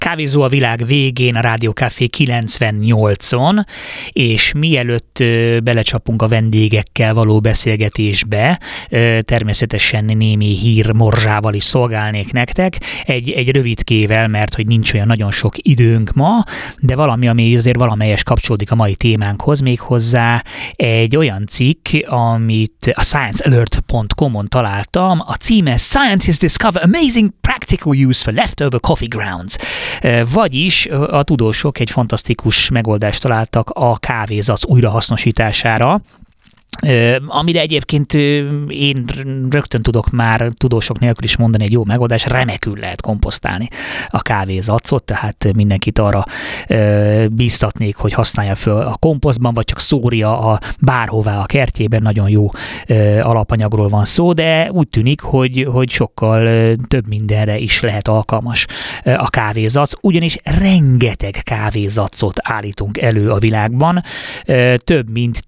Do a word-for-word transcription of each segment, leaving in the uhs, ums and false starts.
Kávézó a világ végén, a Rádió Café kilencvennyolcon, és mielőtt belecsapunk a vendégekkel való beszélgetésbe, természetesen némi hírmorzsával is szolgálnék nektek, egy, egy rövidkével, mert hogy nincs olyan nagyon sok időnk ma, de valami, ami azért valamelyes kapcsolódik a mai témánkhoz, méghozzá egy olyan cikk, amit a science alert pont com-on találtam, a címe Scientists discover amazing practical use for leftover coffee grounds. Vagyis a tudósok egy fantasztikus megoldást találtak a kávézac újrahasznosítására, amire egyébként én rögtön tudok már tudósok nélkül is mondani egy jó megoldás, remekül lehet komposztálni a kávézacot, tehát mindenkit arra bíztatnék, hogy használja föl a komposztban, vagy csak szórja a bárhová a kertjében, nagyon jó alapanyagról van szó, de úgy tűnik, hogy, hogy sokkal több mindenre is lehet alkalmas a kávézac, ugyanis rengeteg kávézacot állítunk elő a világban, több mint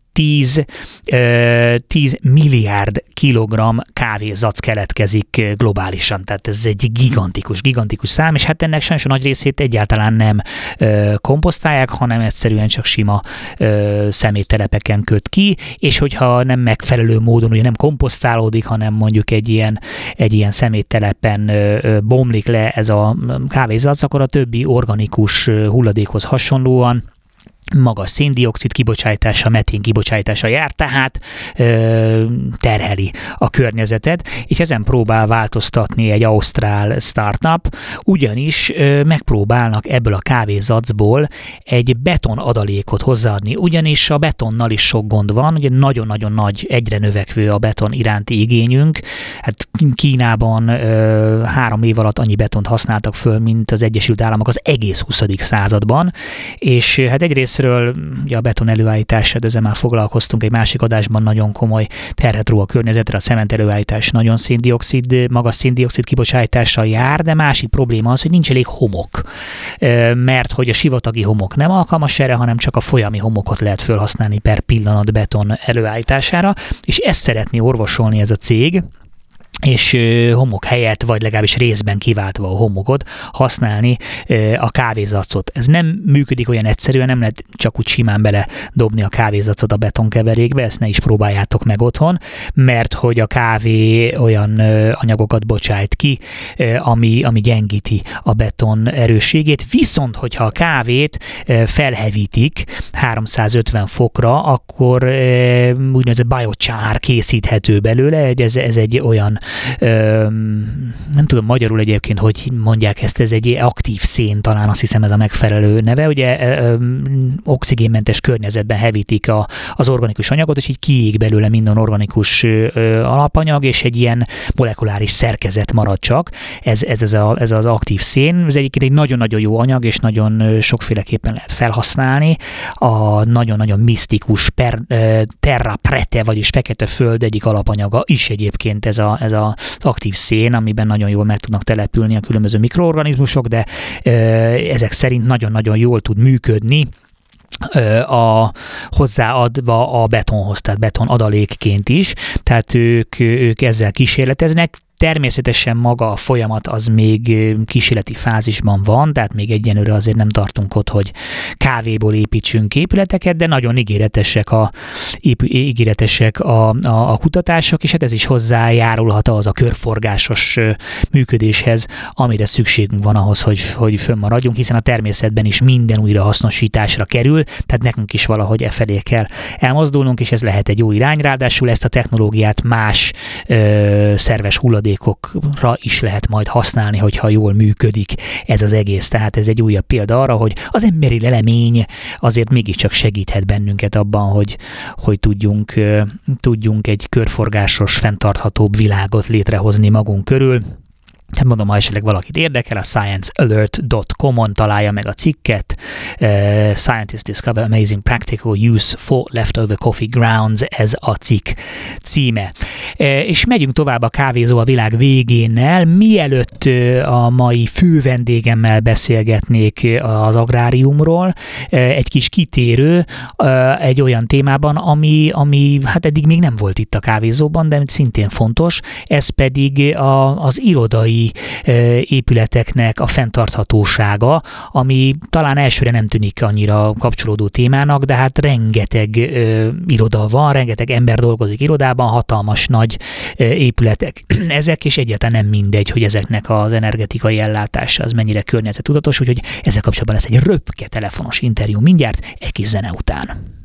tíz milliárd kilogramm kávézac keletkezik globálisan, tehát ez egy gigantikus, gigantikus szám, és hát ennek sajnos a nagy részét egyáltalán nem ö, komposztálják, hanem egyszerűen csak sima ö, szeméttelepeken köt ki, és hogyha nem megfelelő módon, ugye nem komposztálódik, hanem mondjuk egy ilyen, egy ilyen szeméttelepen ö, ö, bomlik le ez a kávézac, akkor a többi organikus hulladékhoz hasonlóan magas széndioxid kibocsátása, metén kibocsátása jár, tehát ö, terheli a környezetet, és ezen próbál változtatni egy ausztrál startup, ugyanis ö, megpróbálnak ebből a kávézacból egy beton adalékot hozzáadni, ugyanis a betonnal is sok gond van, ugye nagyon-nagyon nagy, egyre növekvő a beton iránti igényünk, hát Kínában ö, három év alatt annyi betont használtak föl, mint az Egyesült Államok az egész huszadik században, és hát egyrészt ugye a beton előállítása, de ezzel már foglalkoztunk egy másik adásban, nagyon komoly terhet ró a környezetre, a cement előállítás nagyon széndioxid, magas széndioxid kibocsátással jár, de másik probléma az, hogy nincs elég homok, mert hogy a sivatagi homok nem alkalmas erre, hanem csak a folyami homokot lehet felhasználni per pillanat beton előállítására, és ezt szeretné orvosolni ez a cég, és homok helyett, vagy legalábbis részben kiváltva a homokot használni a kávézacot. Ez nem működik olyan egyszerűen, nem lehet csak úgy simán bele dobni a kávézacot a betonkeverékbe, ezt ne is próbáljátok meg otthon, mert hogy a kávé olyan anyagokat bocsájt ki, ami, ami gyengíti a beton erősségét, viszont hogyha a kávét felhevítik háromszázötven fokra, akkor úgynevezett biochar készíthető belőle, ez, ez egy olyan nem tudom magyarul egyébként, hogy mondják ezt, ez egy aktív szén, talán azt hiszem ez a megfelelő neve, ugye oxigénmentes környezetben hevítik a, az organikus anyagot, és így kiég belőle minden organikus alapanyag, és egy ilyen molekuláris szerkezet marad csak. Ez, ez, ez, a, ez az aktív szén. Ez egyébként egy nagyon-nagyon jó anyag, és nagyon sokféleképpen lehet felhasználni. A nagyon-nagyon misztikus per, terra prete, vagyis fekete föld egyik alapanyaga is egyébként ez a ez az aktív szén, amiben nagyon jól meg tudnak települni a különböző mikroorganizmusok, de ö, ezek szerint nagyon-nagyon jól tud működni a, hozzáadva a betonhoz, tehát beton adalékként is, tehát ők, ők ezzel kísérleteznek. Természetesen maga a folyamat az még kísérleti fázisban van, tehát még egyenlőre azért nem tartunk ott, hogy kávéból építsünk épületeket, de nagyon ígéretesek a, ígéretesek a, a, a kutatások, és hát ez is hozzájárulhat az a körforgásos működéshez, amire szükségünk van ahhoz, hogy, hogy fönnmaradjunk, hiszen a természetben is minden újrahasznosításra kerül, tehát nekünk is valahogy e felé kell elmozdulnunk, és ez lehet egy jó irány, ráadásul ezt a technológiát más ö, szerves hulladék hulladékokra is lehet majd használni, hogyha jól működik ez az egész. Tehát ez egy újabb példa arra, hogy az emberi lelemény azért mégiscsak segíthet bennünket abban, hogy, hogy tudjunk, tudjunk egy körforgásos, fenntarthatóbb világot létrehozni magunk körül. Tehát mondom, ha esetleg valakit érdekel, a science alert pont com-on találja meg a cikket. Uh, Scientists discover amazing practical use for leftover coffee grounds, ez a cikk címe. Uh, és megyünk tovább a kávézó a világ végénnel. Mielőtt uh, a mai fő vendégemmel beszélgetnék az agráriumról, uh, egy kis kitérő uh, egy olyan témában, ami, ami hát eddig még nem volt itt a kávézóban, de szintén fontos, ez pedig a, az irodai energetikai épületeknek a fenntarthatósága, ami talán elsőre nem tűnik annyira kapcsolódó témának, de hát rengeteg iroda van, rengeteg ember dolgozik irodában, hatalmas nagy épületek ezek, és egyáltalán nem mindegy, hogy ezeknek az energetikai ellátása az mennyire környezettudatos, úgyhogy ezzel kapcsolatban lesz egy röpke telefonos interjú mindjárt, egy kis zene után.